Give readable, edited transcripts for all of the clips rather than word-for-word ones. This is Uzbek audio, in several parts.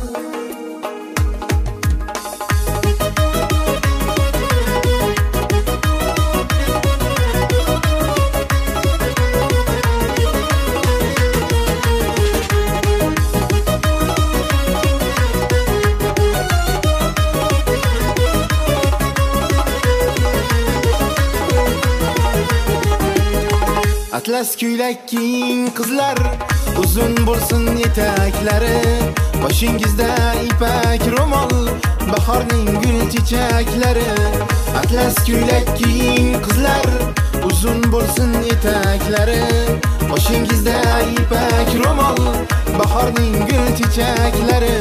Atlas ko'ylak kiying qizlar, uzun bo'lsin etaklari, boshingizda ipak ro'mol, bahorning gul chechaklari. Atlas ko'ylak kiying qizlar, uzun bo'lsin etaklari, boshingizda ipak ro'mol, bahorning gul chechaklari.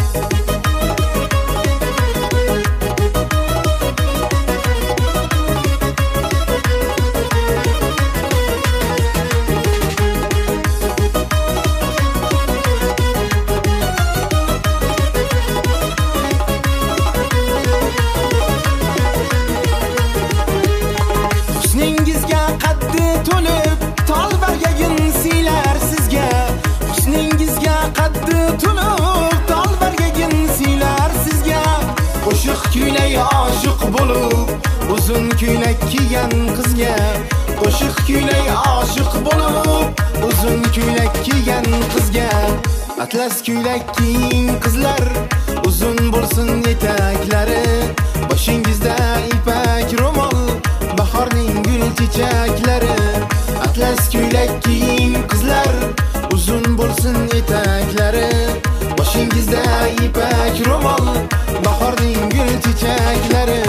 Husningizga qaddi to'lib, tol bargagin siylar sizga. Husningizga qaddi to'lib, tol bargagin siylar sizga. Qo'shiq kuylay oshiq bo'lib, uzun ko'ylak kiygan qizga. Qo'shiq kuylay oshiq bo'lib, uzun ko'ylak kiygan qizga. Atlas ko'ylak kiying qizlar, uzun bo'lsin etaklari, boshingizda ipak ro'mol, bahorning gul chechaklari. Atlas ko'ylak kiying qizlar, uzun bo'lsin etaklari, boshingizda ipak ro'mol, bahorning gul chechaklari.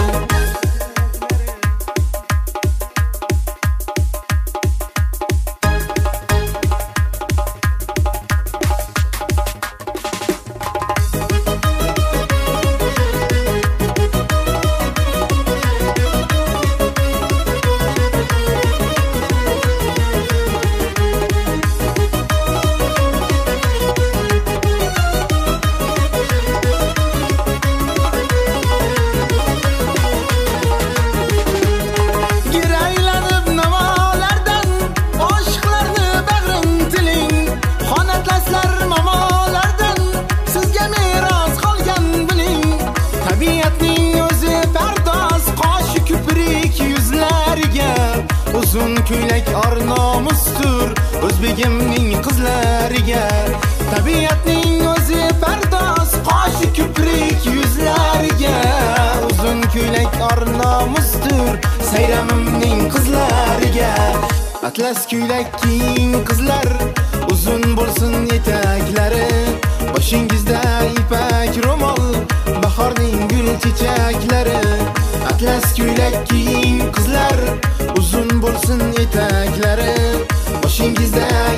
Uzun ko'ylak or nomustur o'zbegimning qizlariga. Tabiatning o'zi pardoz, qoshi ko'prik yuzlariga. Uzun ko'ylak or nomustur sayramimning qizlariga. Atlas ko'ylak kiying qizlar, uzun bo'lsin etaklari, boshingizda ipak ro'mol, bahorning gul chechaklari. Atlas ko'ylak kiying qizlar, uzun bo'lsin etaklari, boshingizda